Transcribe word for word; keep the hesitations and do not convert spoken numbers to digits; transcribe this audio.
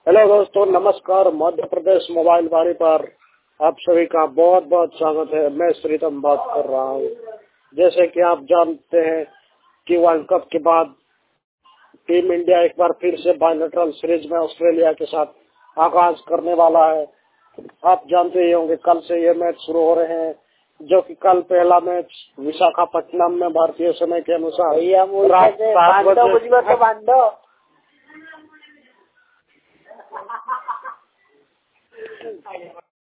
Hello दोस्तों, नमस्कार। Madhya Pradesh mobile वाणी पर आप सभी का बहुत बहुत स्वागत है। मैं श्रीतम बात कर रहा हूँ। जैसे कि आप जानते हैं कि वर्ल्ड कप के बाद टीम इंडिया एक बार फिर से बायलैटरल सीरीज में ऑस्ट्रेलिया के साथ आगाज करने वाला है। आप जानते ही होंगे कल से ये मैच शुरू हो रहे हैं, जो कि कल पहला मैच विशाखापट्टनम में भारतीय समय के अनुसार रात सात बजे